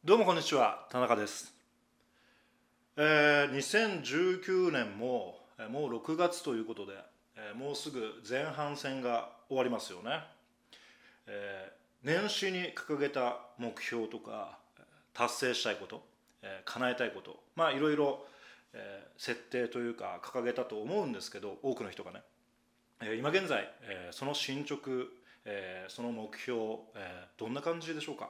どうもこんにちは、田中です。2019年ももう6月ということで、もうすぐ前半戦が終わりますよね。年始に掲げた目標とか達成したいこと、叶えたいこと、いろいろ設定というか掲げたと思うんですけど、多くの人がね、今現在、その進捗、その目標、どんな感じでしょうか。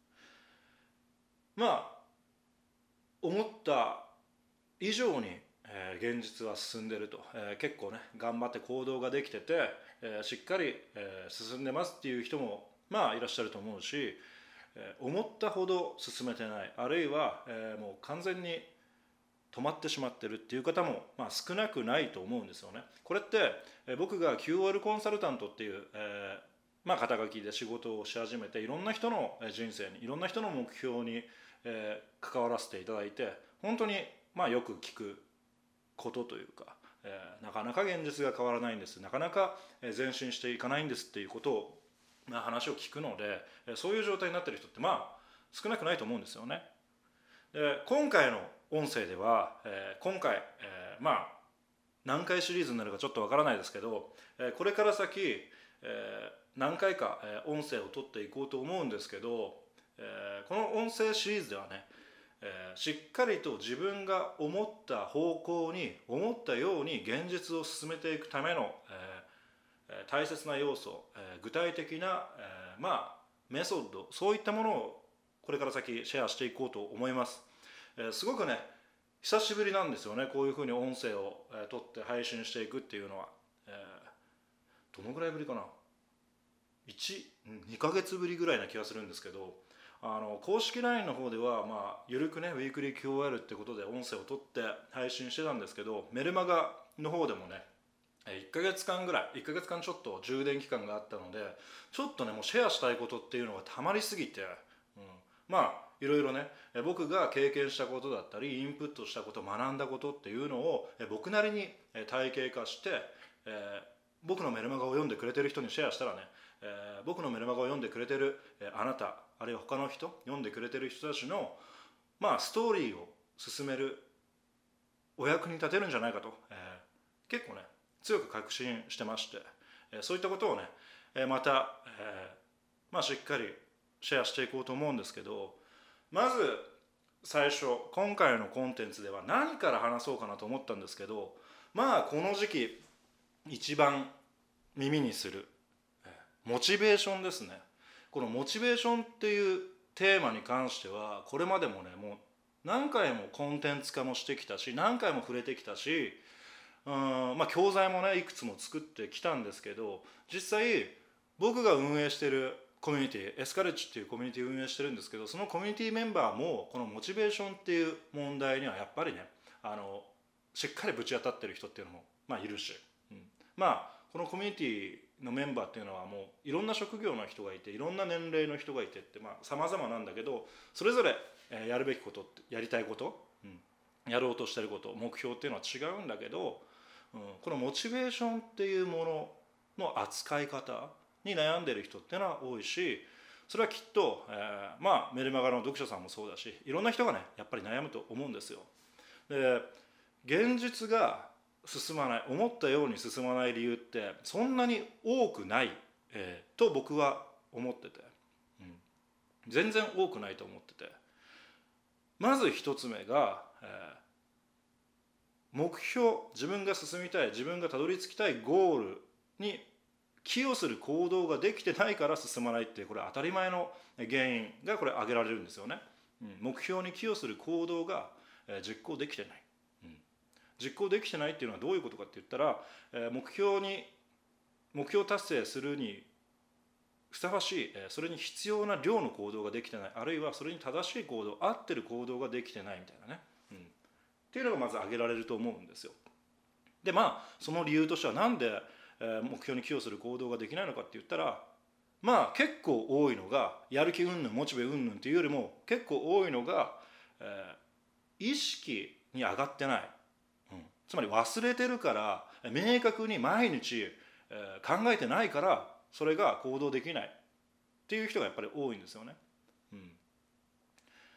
思った以上に、現実は進んでいると、結構ね頑張って行動ができてて、しっかり、進んでますっていう人もいらっしゃると思うし、思ったほど進めてない、あるいは、もう完全に止まってしまってるっていう方も、少なくないと思うんですよね。これって、僕が QOL コンサルタントっていう、肩書きで仕事をし始めて、いろんな人の人生に、いろんな人の目標に、関わらせていただいて、本当によく聞くことというか、なかなか現実が変わらないんです、なかなか前進していかないんですっていうことを、話を聞くので、そういう状態になっている人って少なくないと思うんですよね。で今回の音声では、今回、何回シリーズになるかちょっとわからないですけど、これから先、何回か音声を取っていこうと思うんですけど、この音声シリーズではね、しっかりと自分が思った方向に思ったように現実を進めていくための、大切な要素、具体的な、メソッド、そういったものをこれから先シェアしていこうと思います。すごくね久しぶりなんですよね、こういうふうに音声を取って配信していくっていうのは。どのぐらいぶりかな、2ヶ月ぶりぐらいな気がするんですけど、公式 LINE の方では、ゆるくねウィークリー QOL ってことで音声を取って配信してたんですけど、メルマガの方でもね1ヶ月間ぐらい、1ヶ月間ちょっと充電期間があったので、ちょっとねもうシェアしたいことっていうのがたまりすぎて、いろいろね僕が経験したことだったりインプットしたこと、学んだことっていうのを僕なりに体系化して、僕のメルマガを読んでくれてる人にシェアしたらね、僕のメルマガを読んでくれてるあなた、あるいは他の人、読んでくれてる人たちのストーリーを進めるお役に立てるんじゃないかと、結構ね強く確信してまして、そういったことをねまた、しっかりシェアしていこうと思うんですけど、まず最初今回のコンテンツでは何から話そうかなと思ったんですけど、この時期一番耳にするモチベーションですね。このモチベーションっていうテーマに関してはこれまでもねもう何回もコンテンツ化もしてきたし、何回も触れてきたし、教材もねいくつも作ってきたんですけど、実際僕が運営してるコミュニティエスカレッジっていうコミュニティを運営してるんですけど、そのコミュニティメンバーもこのモチベーションっていう問題にはやっぱりねしっかりぶち当たってる人っていうのもいるし、このコミュニティのメンバーっていうのはもういろんな職業の人がいて、いろんな年齢の人がいてって様々なんだけど、それぞれやるべきことって、やりたいこと、やろうとしてること、目標っていうのは違うんだけど、このモチベーションっていうものの扱い方に悩んでる人っていうのは多いし、それはきっと、メルマガの読者さんもそうだし、いろんな人がねやっぱり悩むと思うんですよ。で現実が進まない、思ったように進まない理由ってそんなに多くない、と僕は思ってて、全然多くないと思ってて、まず一つ目が、目標、自分が進みたい、自分がたどり着きたいゴールに寄与する行動ができてないから進まないっていう、これ当たり前の原因がこれ挙げられるんですよね。目標に寄与する行動が実行できてない、実行できてないっていうのはどういうことかって言ったら、目標達成するにふさわしい、それに必要な量の行動ができてない、あるいはそれに正しい行動、合ってる行動ができてないみたいなね、っていうのがまず挙げられると思うんですよ。でその理由としてはなんで目標に寄与する行動ができないのかって言ったら、結構多いのが、やる気云々モチベ云々っていうよりも結構多いのが、意識に上がってない、つまり忘れてるから、明確に毎日考えてないからそれが行動できないっていう人がやっぱり多いんですよね。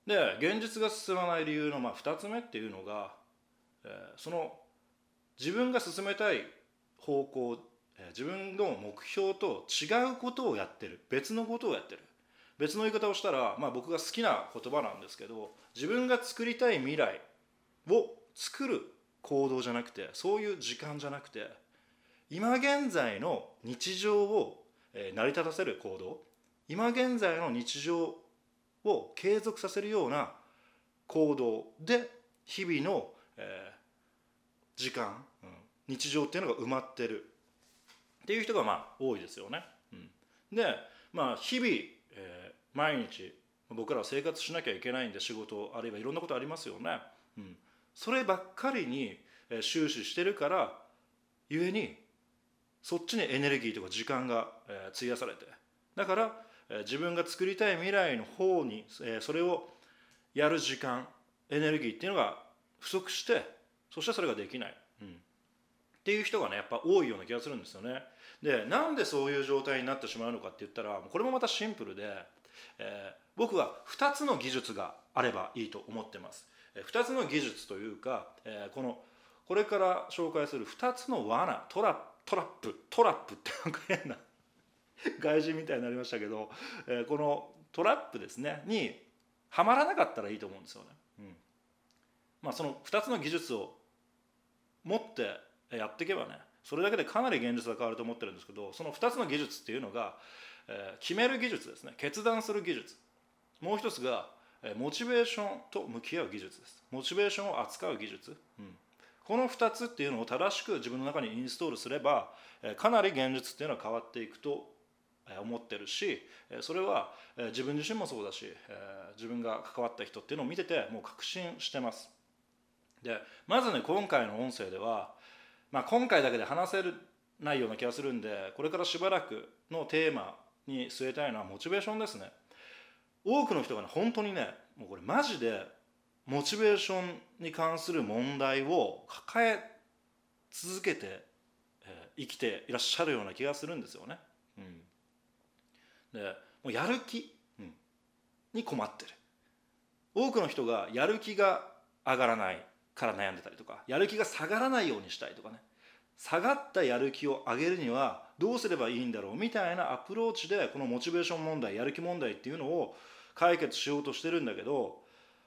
で現実が進まない理由の2つ目っていうのが、その自分が進めたい方向、自分の目標と違うことをやってる、別のことをやってる。別の言い方をしたら、僕が好きな言葉なんですけど、自分が作りたい未来を作る行動じゃなくて、そういう時間じゃなくて、今現在の日常を成り立たせる行動、今現在の日常を継続させるような行動で日々の、時間、日常っていうのが埋まってるっていう人が多いですよね。で、日々、毎日僕らは生活しなきゃいけないんで、仕事あるいはいろんなことありますよね。そればっかりに終始してるからゆえに、そっちにエネルギーとか時間が費やされて、だから自分が作りたい未来の方にそれをやる時間、エネルギーっていうのが不足して、そしてそれができない、っていう人がねやっぱ多いような気がするんですよね。で、なんでそういう状態になってしまうのかって言ったら、これもまたシンプルで、僕は2つの技術があればいいと思ってます。2つの技術というか、これから紹介する2つの罠、トラップってなんか変な外人みたいになりましたけど、このトラップですねにはまらなかったらいいと思うんですよね。その2つの技術を持ってやっていけばね、それだけでかなり現実が変わると思ってるんですけど、その2つの技術っていうのが、決める技術ですね、決断する技術。もう一つがモチベーションと向き合う技術です。モチベーションを扱う技術、この2つっていうのを正しく自分の中にインストールすれば、かなり現実っていうのは変わっていくと思ってるし、それは自分自身もそうだし、自分が関わった人っていうのを見ててもう確信してます。で、まずね、今回の音声では、今回だけで話せないような気がするんで、これからしばらくのテーマに据えたいのはモチベーションですね。多くの人がね、本当にね、もうこれマジでモチベーションに関する問題を抱え続けて、生きていらっしゃるような気がするんですよね。で、もうやる気、に困ってる。多くの人がやる気が上がらないから悩んでたりとか、やる気が下がらないようにしたいとかね、下がったやる気を上げるにはどうすればいいんだろうみたいなアプローチで、このモチベーション問題、やる気問題っていうのを解決しようとしてるんだけど、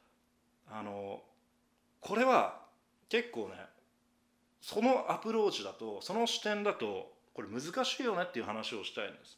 これは結構ね、そのアプローチだと、その視点だとこれ難しいよねっていう話をしたいんです。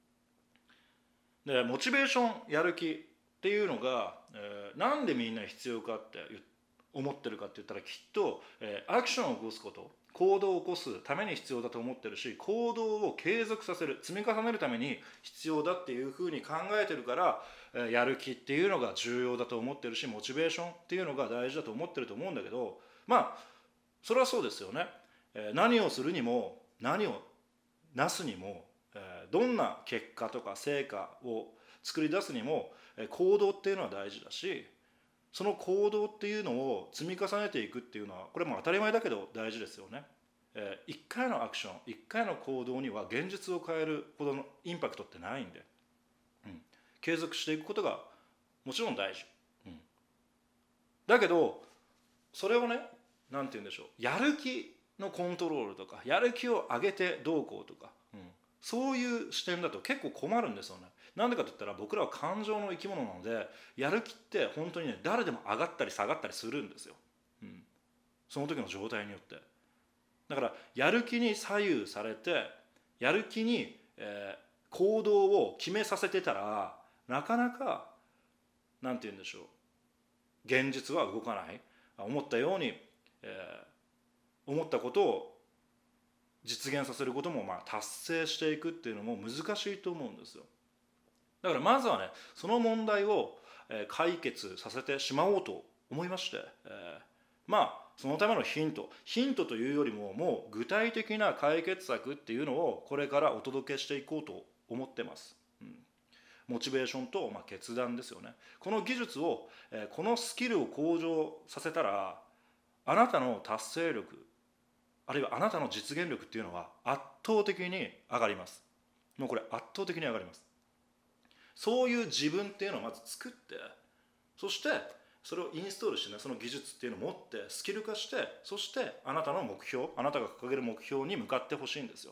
で、モチベーション、やる気っていうのが、なんでみんな必要かって思ってるかって言ったら、きっと、アクションを起こすこと、行動を起こすために必要だと思ってるし、行動を継続させる、積み重ねるために必要だっていうふうに考えてるから、やる気っていうのが重要だと思ってるし、モチベーションっていうのが大事だと思ってると思うんだけど、それはそうですよね。何をするにも何をなすにも、どんな結果とか成果を作り出すにも行動っていうのは大事だし、その行動っていうのを積み重ねていくっていうのは、これも当たり前だけど大事ですよね。一回のアクション、一回の行動には現実を変えるほどのインパクトってないんで、継続していくことがもちろん大事、だけどそれをね、なんて言うんでしょう、やる気のコントロールとか、やる気を上げてどうこうとか、そういう視点だと結構困るんですよね。なんでかといったら、僕らは感情の生き物なので、やる気って本当にね、誰でも上がったり下がったりするんですよ、その時の状態によって。だからやる気に左右されて、やる気に、行動を決めさせてたら、なかなかなんて言うんでしょう、現実は動かない。思ったように、思ったことを実現させることも達成していくっていうのも難しいと思うんですよ。だからまずはね、その問題を解決させてしまおうと思いまして、そのためのヒントというよりも、もう具体的な解決策っていうのをこれからお届けしていこうと思ってます。モチベーションと決断ですよね。この技術を、このスキルを向上させたら、あなたの達成力、あるいはあなたの実現力っていうのは圧倒的に上がります。もうこれ圧倒的に上がります。そういう自分っていうのをまず作って、 そしてそれをインストールしてね、その技術っていうのを持ってスキル化して、そしてあなたの目標、あなたが掲げる目標に向かってほしいんですよ。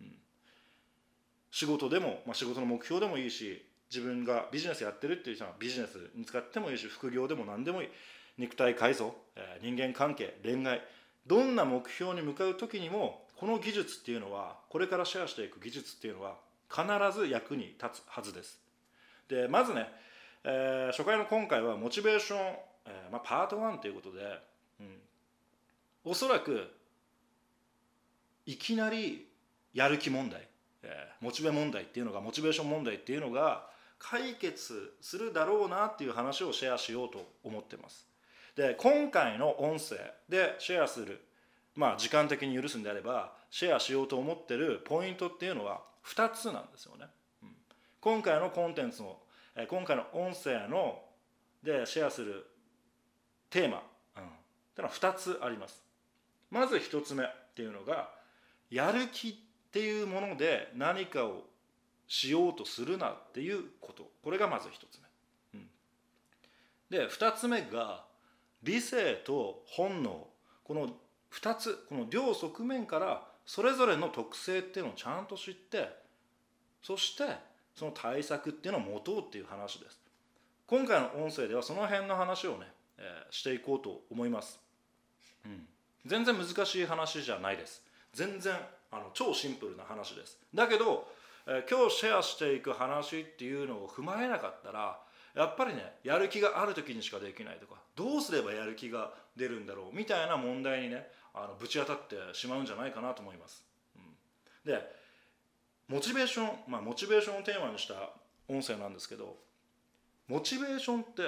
仕事でも、仕事の目標でもいいし、自分がビジネスやってるっていう人はビジネスに使ってもいいし、副業でも何でもいい、肉体改造、人間関係、恋愛、どんな目標に向かう時にもこの技術っていうのは、これからシェアしていく技術っていうのは必ず役に立つはずです。でまずね、初回の今回はモチベーション、パート1ということで、おそらくいきなりやる気問題、モチベ問題っていうのが、モチベーション問題っていうのが解決するだろうなっていう話をシェアしようと思ってます。で今回の音声でシェアする、時間的に許すんであればシェアしようと思ってるポイントっていうのは2つなんですよね。今回のコンテンツの、今回の音声のでシェアするテーマ、っていうのは2つあります。まず1つ目っていうのが、やる気っていうもので何かをしようとするなっていうこと。これがまず1つ目。で2つ目が、理性と本能、この2つ、この両側面からそれぞれの特性っていうのをちゃんと知って、そしてその対策っていうのを持とうっていう話です。今回の音声ではその辺の話をね、していこうと思います。全然難しい話じゃないです。全然超シンプルな話です。だけど、今日シェアしていく話っていうのを踏まえなかったら、やっぱりね、やる気がある時にしかできないとか、どうすればやる気が出るんだろうみたいな問題にね、ぶち当たってしまうんじゃないかなと思います。でモチベーション、モチベーションをテーマにした音声なんですけど、モチベーションって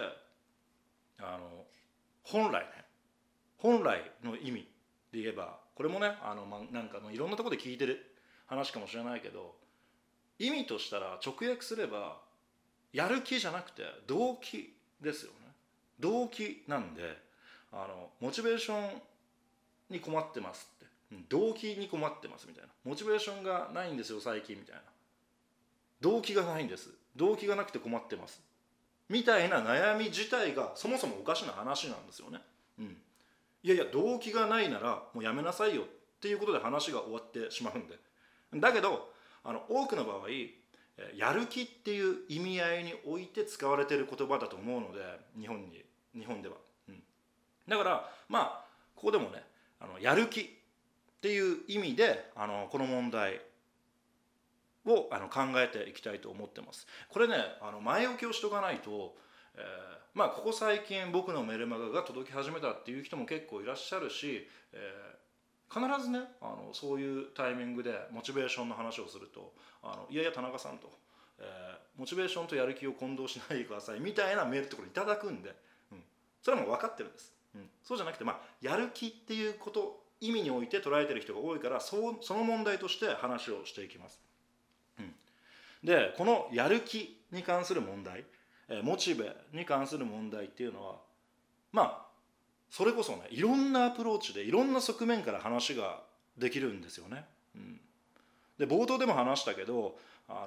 本来の意味で言えば、これもねなんかいろんなところで聞いてる話かもしれないけど、意味としたら直訳すればやる気じゃなくて動機ですよね。動機なんで、モチベーションに困ってますって、動機に困ってますみたいな、モチベーションがないんですよ最近みたいな、動機がないんです、動機がなくて困ってますみたいな悩み自体がそもそもおかしな話なんですよね。いやいや、動機がないならもうやめなさいよっていうことで話が終わってしまうんで。だけど多くの場合、やる気っていう意味合いにおいて使われている言葉だと思うので、日本では、だからここでもね、やる気っていう意味でこの問題を考えていきたいと思ってます。これね、前置きをしとかないと、ここ最近僕のメルマガが届き始めたっていう人も結構いらっしゃるし、必ずねそういうタイミングでモチベーションの話をすると、いやいや田中さんと、モチベーションとやる気を混同しないでくださいみたいなメールってこれいただくんで、それはもう分かってるんです。そうじゃなくて、やる気っていうこと意味において捉えてる人が多いから、その問題として話をしていきます。でこのやる気に関する問題、モチベに関する問題っていうのは、それこそね、いろんなアプローチでいろんな側面から話ができるんですよね。で冒頭でも話したけど、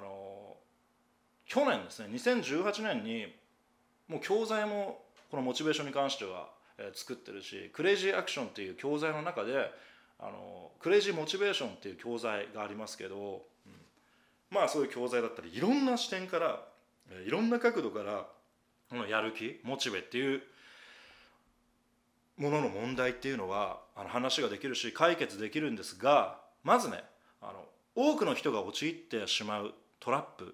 去年ですね、2018年にもう教材もこのモチベーションに関しては作ってるし、クレイジーアクションっていう教材の中でクレイジーモチベーションっていう教材がありますけど、そういう教材だったりいろんな視点からいろんな角度からこのやる気、モチベっていうものの問題っていうのは話ができるし解決できるんですが、まずね多くの人が陥ってしまうトラップ、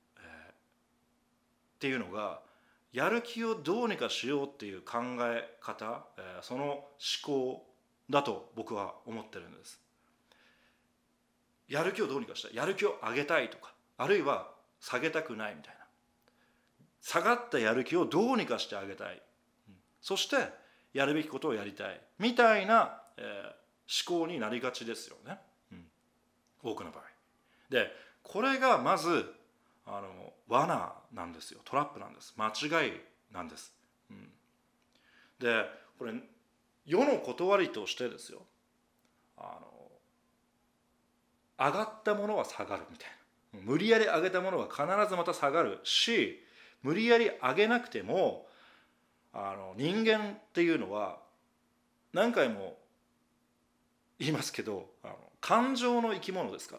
っていうのが、やる気をどうにかしようっていう考え方、その思考だと僕は思ってるんです。やる気をどうにかしたい、やる気を上げたいとか、あるいは下げたくないみたいな、下がったやる気をどうにかしてあげたい、そしてやるべきことをやりたいみたいな、思考になりがちですよね、多くの場合で。これがまず罠なんですよ、トラップなんです、間違いなんです。でこれ世の断りとしてですよ、上がったものは下がるみたいな、無理やり上げたものは必ずまた下がるし、無理やり上げなくても人間っていうのは何回も言いますけど感情の生き物ですから。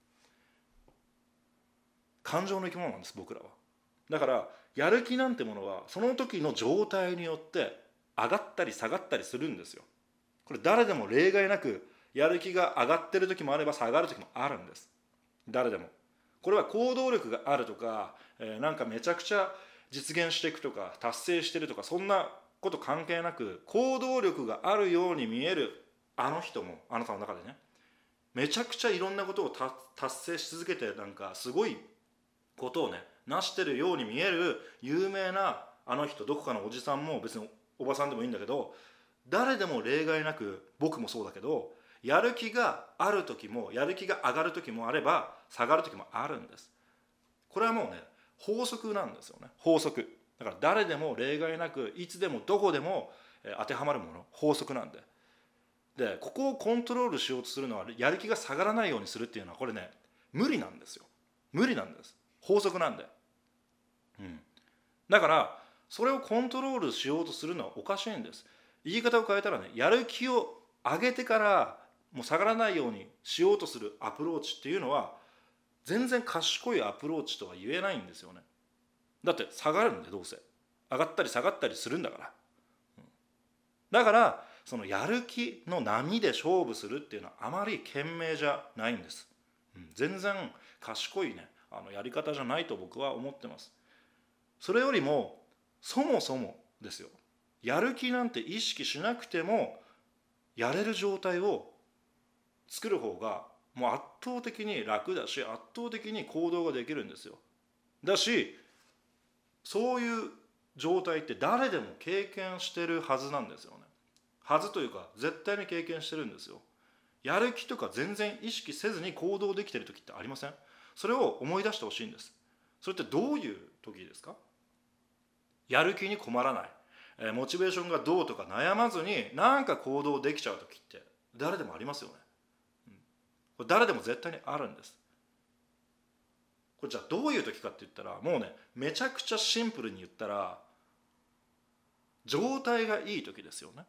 感情の生き物なんです、僕らは。だからやる気なんてものはその時の状態によって上がったり下がったりするんですよ。これ誰でも例外なくやる気が上がってる時もあれば下がる時もあるんです。誰でも。これは行動力があるとか、なんかめちゃくちゃ実現していくとか達成してるとか、そんなこと関係なく行動力があるように見えるあの人も、あなたの中でね、めちゃくちゃいろんなことを達成し続けて、なんかすごいことをね成してるように見える有名なあの人、どこかのおじさんも別におばさんでもいいんだけど、誰でも例外なく、僕もそうだけど、やる気がある時もやる気が上がる時もあれば下がる時もあるんです。これはもうね法則なんですよね。法則だから誰でも例外なくいつでもどこでも当てはまるもの、法則なんで、ここをコントロールしようとするのは、やる気が下がらないようにするっていうのはこれね無理なんですよ。無理なんです。法則なんで、だからそれをコントロールしようとするのはおかしいんです。言い方を変えたらね、やる気を上げてからもう下がらないようにしようとするアプローチっていうのは全然賢いアプローチとは言えないんですよね。だって下がるんで、どうせ上がったり下がったりするんだから、だからそのやる気の波で勝負するっていうのはあまり賢明じゃないんです、全然賢いねやり方じゃないと僕は思ってます。それよりもそもそもですよ、やる気なんて意識しなくてもやれる状態を作る方がもう圧倒的に楽だし、圧倒的に行動ができるんですよ。だしそういう状態って誰でも経験してるはずなんですよね。はずというか絶対に経験してるんですよ。やる気とか全然意識せずに行動できてる時ってありません？それを思い出してほしいんです。それってどういう時ですか？やる気に困らない、モチベーションがどうとか悩まずになんか行動できちゃう時って誰でもありますよね、これ誰でも絶対にあるんです。これじゃあどういう時かって言ったら、もうねめちゃくちゃシンプルに言ったら状態がいい時ですよね、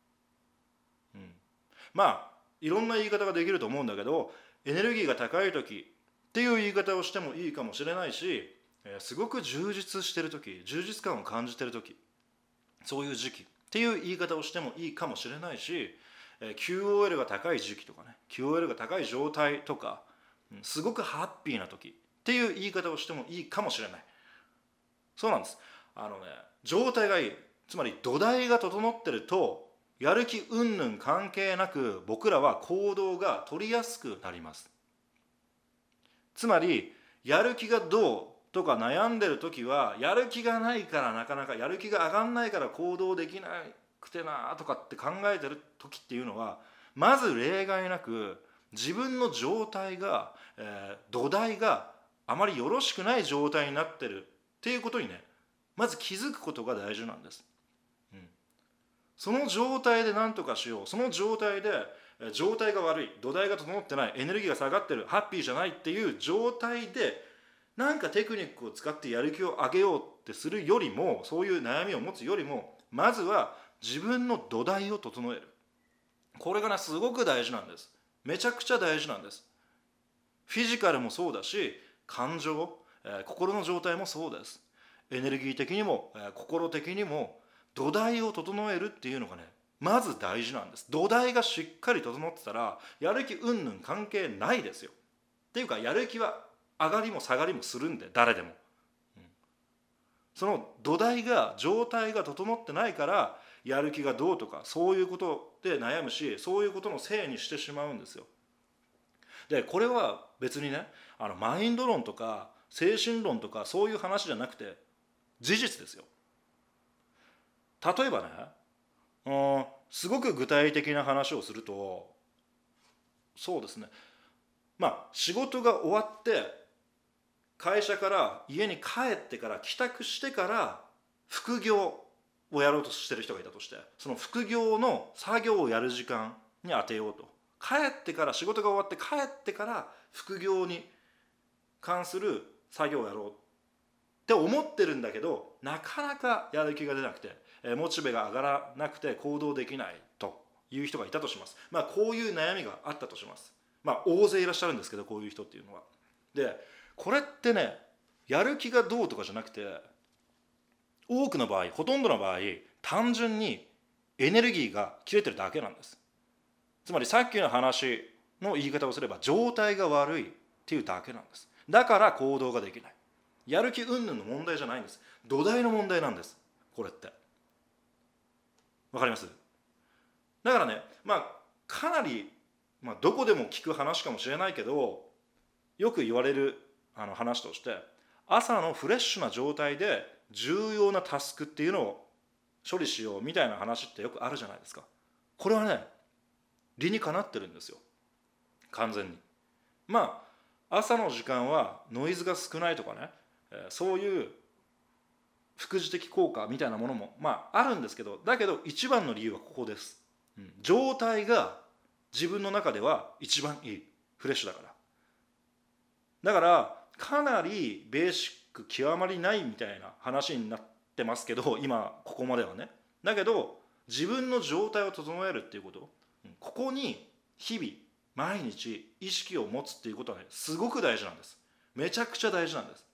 まあいろんな言い方ができると思うんだけど、エネルギーが高い時っていう言い方をしてもいいかもしれないし、すごく充実してる時、充実感を感じてる時、そういう時期っていう言い方をしてもいいかもしれないし、QOL が高い時期とかね、 QOL が高い状態とか、すごくハッピーな時っていう言い方をしてもいいかもしれない。そうなんです。状態がいい、つまり土台が整ってるとやる気云々関係なく僕らは行動が取りやすくなります。つまりやる気がどうとか悩んでる時は、やる気がないからなかなかやる気が上がんないから行動できなくてなとかって考えてる時っていうのは、まず例外なく自分の状態が、土台があまりよろしくない状態になってるっていうことにね、まず気づくことが大事なんです。その状態で何とかしよう、その状態で状態が悪い、土台が整ってない、エネルギーが下がってる、ハッピーじゃないっていう状態でなんかテクニックを使ってやる気を上げようってするよりも、そういう悩みを持つよりも、まずは自分の土台を整える。これがねすごく大事なんです。めちゃくちゃ大事なんです。フィジカルもそうだし、感情、心の状態もそうです。エネルギー的にも、心的にも土台を整えるっていうのがねまず大事なんです。土台がしっかり整ってたらやる気云々関係ないですよ。っていうかやる気は上がりも下がりもするんで、誰でも、その土台が状態が整ってないからやる気がどうとかそういうことで悩むし、そういうことのせいにしてしまうんですよ。でこれは別にねマインド論とか精神論とかそういう話じゃなくて事実ですよ。例えばね、すごく具体的な話をすると、そうですね、仕事が終わって会社から家に帰ってから帰宅してから副業をやろうとしてる人がいたとして、その副業の作業をやる時間に当てようと、帰ってから仕事が終わって帰ってから副業に関する作業をやろうっって思ってるんだけど、なかなかやる気が出なくて、モチベが上がらなくて行動できないという人がいたとします。こういう悩みがあったとします。大勢いらっしゃるんですけど、こういう人っていうのは。でこれってね、やる気がどうとかじゃなくて、多くの場合、ほとんどの場合、単純にエネルギーが切れてるだけなんです。つまりさっきの話の言い方をすれば、状態が悪いっていうだけなんです。だから行動ができない。やる気云々の問題じゃないんです。土台の問題なんです、これって。わかります？だからね、かなり、どこでも聞く話かもしれないけど、よく言われる話として、朝のフレッシュな状態で重要なタスクっていうのを処理しようみたいな話ってよくあるじゃないですか。これはね、理にかなってるんですよ、完全に。朝の時間はノイズが少ないとかね、そういう副次的効果みたいなものもあるんですけど、だけど一番の理由はここです。状態が自分の中では一番いい、フレッシュだから。だからかなりベーシック極まりないみたいな話になってますけど、今ここまではね。だけど自分の状態を整えるっていうこと、ここに日々毎日意識を持つっていうことはね、すごく大事なんです。めちゃくちゃ大事なんです。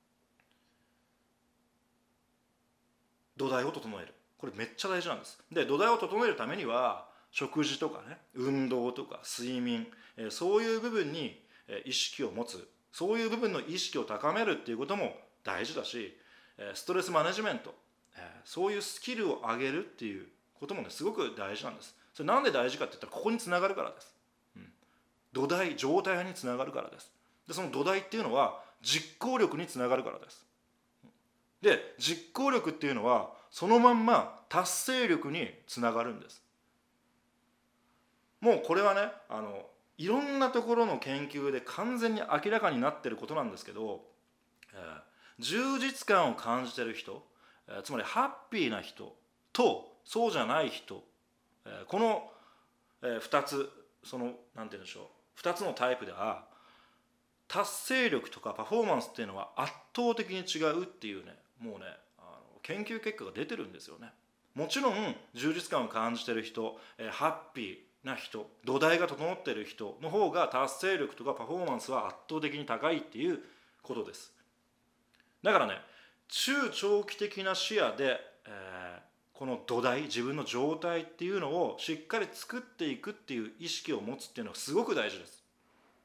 土台を整える、これめっちゃ大事なんです。で土台を整えるためには、食事とかね、運動とか睡眠、そういう部分に意識を持つ、そういう部分の意識を高めるっていうことも大事だし、ストレスマネジメント、そういうスキルを上げるっていうこともね、すごく大事なんです。それなんで大事かって言ったら、ここにつながるからです。土台、状態につながるからです。でその土台っていうのは実行力につながるからです。で実行力っていうのはそのまんま達成力につながるんです。もうこれはね、いろんなところの研究で完全に明らかになっていることなんですけど、充実感を感じている人、つまりハッピーな人とそうじゃない人、この2つ、そのなんて言うんでしょう、2つのタイプでは達成力とかパフォーマンスっていうのは圧倒的に違うっていうね、もうね、研究結果が出てるんですよね。もちろん充実感を感じている人、ハッピーな人、土台が整っている人の方が達成力とかパフォーマンスは圧倒的に高いっていうことです。だからね、中長期的な視野で、この土台、自分の状態っていうのをしっかり作っていくっていう意識を持つっていうのはすごく大事です。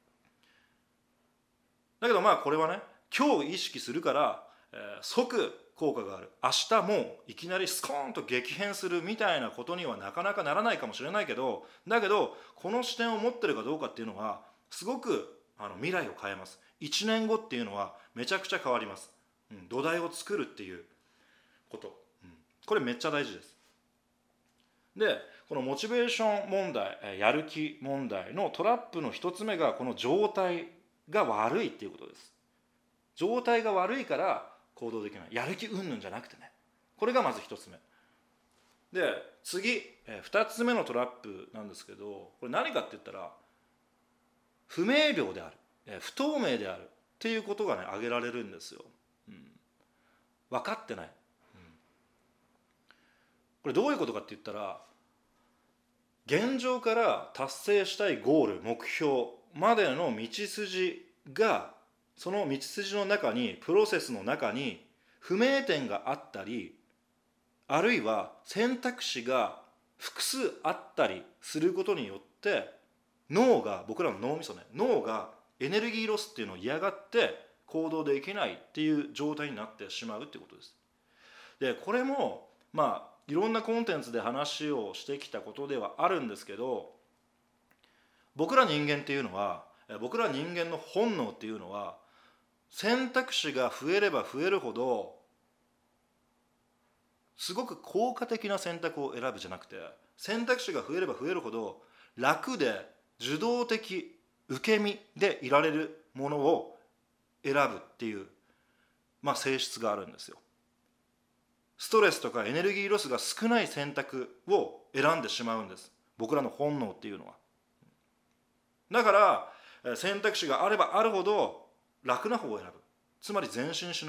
だけどこれはね、今日意識するから、即効果がある、明日もういきなりスコーンと激変するみたいなことにはなかなかならないかもしれないけど、だけどこの視点を持ってるかどうかっていうのはすごく未来を変えます。1年後っていうのはめちゃくちゃ変わります。土台を作るっていうこと、これめっちゃ大事です。でこのモチベーション問題、やる気問題のトラップの一つ目が、この状態が悪いっていうことです。状態が悪いから行動できない、やる気云々じゃなくてね、これがまず一つ目で、次二つ目のトラップなんですけど、これ何かって言ったら、不明瞭である、不透明であるっていうことがね、挙げられるんですよ。分かってない、これどういうことかって言ったら、現状から達成したいゴール、目標までの道筋が、その道筋の中に、プロセスの中に不明点があったり、あるいは選択肢が複数あったりすることによって、脳が、僕らの脳みそね、脳がエネルギーロスっていうのを嫌がって行動できないっていう状態になってしまうっていうことです。でこれもいろんなコンテンツで話をしてきたことではあるんですけど、僕ら人間っていうのは、僕ら人間の本能っていうのは、選択肢が増えれば増えるほどすごく効果的な選択を選ぶじゃなくて、選択肢が増えれば増えるほど楽で受動的、受け身でいられるものを選ぶっていう、性質があるんですよ。ストレスとかエネルギーロスが少ない選択を選んでしまうんです、僕らの本能っていうのは。だから選択肢があればあるほど楽な方を選ぶ、つまり前進しない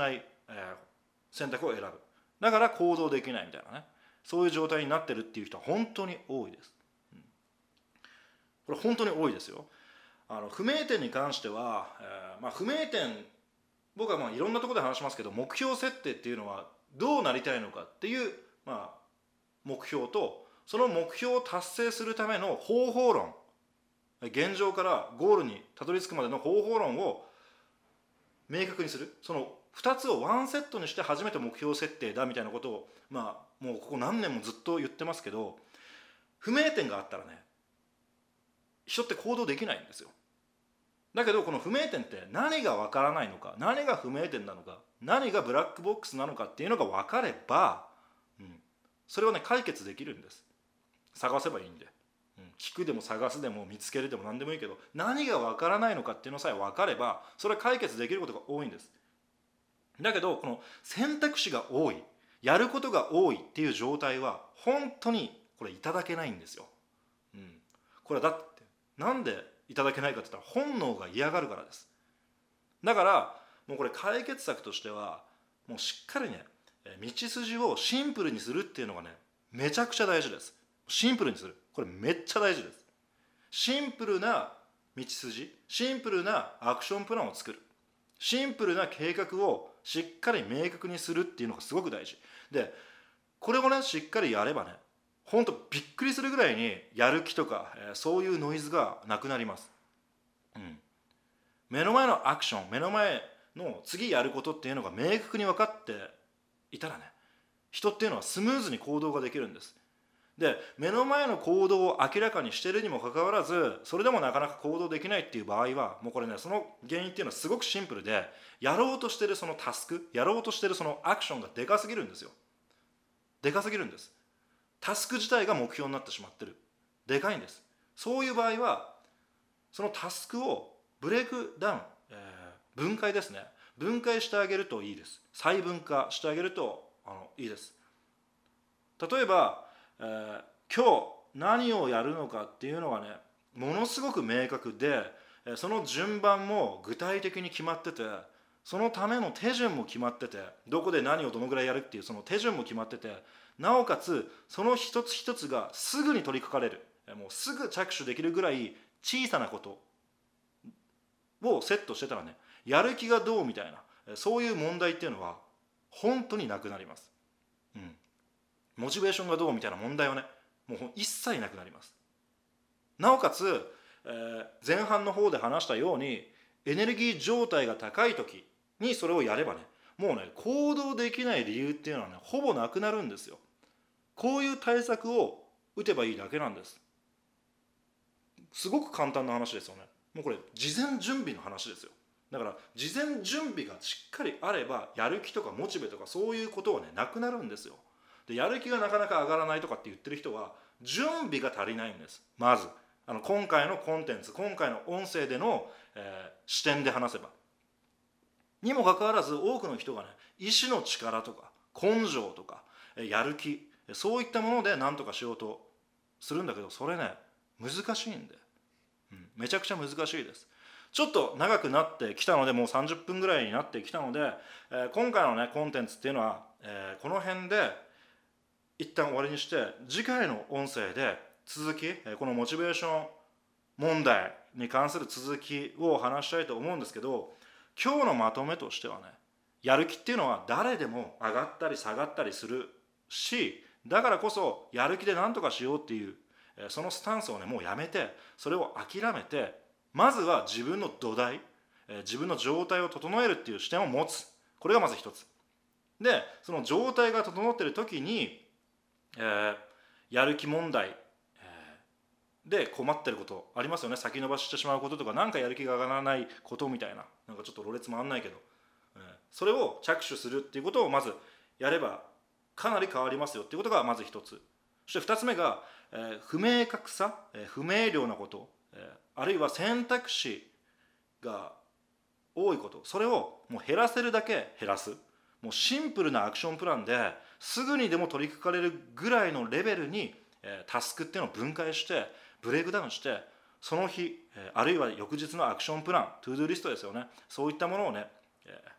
選択を選ぶ。だから行動できないみたいなね、そういう状態になってるっていう人は本当に多いです。これ本当に多いですよ。不明点に関しては、不明点、僕はいろんなところで話しますけど、目標設定っていうのはどうなりたいのかっていう、目標と、その目標を達成するための方法論、現状からゴールにたどり着くまでの方法論を明確にする、その2つをワンセットにして初めて目標設定だみたいなことを、もうここ何年もずっと言ってますけど、不明点があったらね、人って行動できないんですよ。だけどこの不明点って何が分からないのか、何が不明点なのか、何がブラックボックスなのかっていうのが分かれば、それをね解決できるんです。探せばいいんで、聞くでも探すでも見つけるでも何でもいいけど、何が分からないのかっていうのさえ分かればそれは解決できることが多いんです。だけどこの選択肢が多い、やることが多いっていう状態は本当にこれいただけないんですよ。これはだってなんでいただけないかって言ったら本能が嫌がるからです。だからもうこれ解決策としてはもうしっかりね道筋をシンプルにするっていうのがねめちゃくちゃ大事です。シンプルにする、これめっちゃ大事です。シンプルな道筋、シンプルなアクションプランを作る、シンプルな計画をしっかり明確にするっていうのがすごく大事で、これをねしっかりやればね本当びっくりするぐらいにやる気とか、そういうノイズがなくなります。目の前のアクション、目の前の次やることっていうのが明確に分かっていたらね、人っていうのはスムーズに行動ができるんです。で、目の前の行動を明らかにしているにもかかわらずそれでもなかなか行動できないっていう場合は、もうこれねその原因っていうのはすごくシンプルで、やろうとしているそのタスク、やろうとしているそのアクションがでかすぎるんですよ。でかすぎるんです。タスク自体が目標になってしまってる、でかいんです。そういう場合はそのタスクをブレイクダウン、分解ですね、分解してあげるといいです。細分化してあげるといいです。例えば、今日何をやるのかっていうのがねものすごく明確で、その順番も具体的に決まってて、そのための手順も決まってて、どこで何をどのぐらいやるっていうその手順も決まってて、なおかつその一つ一つがすぐに取り掛かれる、もうすぐ着手できるぐらい小さなことをセットしてたらね、やる気がどうみたいなそういう問題っていうのは本当になくなります。モチベーションがどうみたいな問題はねもう一切なくなります。なおかつ、前半の方で話したようにエネルギー状態が高い時にそれをやればね、もうね行動できない理由っていうのはねほぼなくなるんですよ。こういう対策を打てばいいだけなんです。すごく簡単な話ですよね。もうこれ事前準備の話ですよ。だから事前準備がしっかりあればやる気とかモチベとかそういうことはねなくなるんですよ。で、やる気がなかなか上がらないとかって言ってる人は準備が足りないんです。まず今回のコンテンツ、今回の音声での、視点で話せばにもかかわらず多くの人がね意志の力とか根性とかやる気、そういったもので何とかしようとするんだけど、それね難しいんで、めちゃくちゃ難しいです。ちょっと長くなってきたので、もう30分ぐらいになってきたので、今回のねコンテンツっていうのは、この辺で一旦終わりにして、次回の音声で続き、このモチベーション問題に関する続きを話したいと思うんですけど、今日のまとめとしてはね、やる気っていうのは誰でも上がったり下がったりするし、だからこそやる気で何とかしようっていうそのスタンスをねもうやめて、それを諦めて、まずは自分の土台、自分の状態を整えるっていう視点を持つ。これがまず一つで、その状態が整っている時に、やる気問題、で困ってることありますよね。先延ばししてしまうこととか、何かやる気が上がらないことみたいな、なんかちょっとろれつ回んないけど、それを着手するっていうことをまずやればかなり変わりますよっていうことがまず一つ。そして二つ目が、不明確さ、不明瞭なこと、あるいは選択肢が多いこと、それをもう減らせるだけ減らす。もうシンプルなアクションプランですぐにでも取り掛かれるぐらいのレベルに、タスクっていうのを分解してブレイクダウンして、その日、あるいは翌日のアクションプラン、トゥードゥリストですよね、そういったものをね、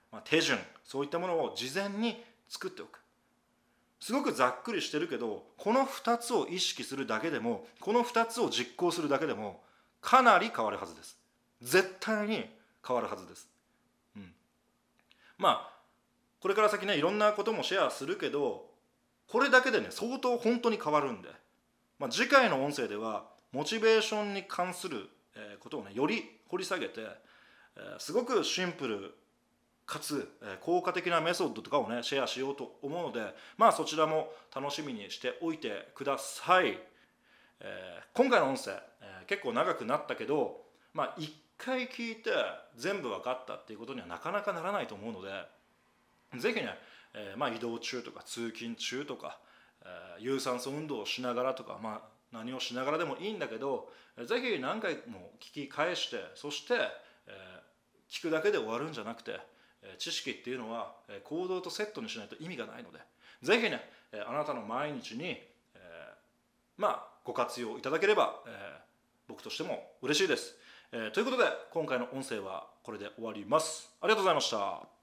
手順、そういったものを事前に作っておく。すごくざっくりしてるけど、この2つを意識するだけでも、この2つを実行するだけでもかなり変わるはずです。絶対に変わるはずです。これから先ね、いろんなこともシェアするけど、これだけでね相当本当に変わるんで、次回の音声ではモチベーションに関することをねより掘り下げて、すごくシンプルかつ効果的なメソッドとかをねシェアしようと思うので、そちらも楽しみにしておいてください。今回の音声、結構長くなったけど、一回聞いて全部分かったっていうことにはなかなかならないと思うので、ぜひね、移動中とか通勤中とか、有酸素運動をしながらとか、何をしながらでもいいんだけど、ぜひ何回も聞き返して、そして、聞くだけで終わるんじゃなくて、知識っていうのは行動とセットにしないと意味がないので、ぜひねあなたの毎日に、ご活用いただければ、僕としても嬉しいです。ということで今回の音声はこれで終わります。ありがとうございました。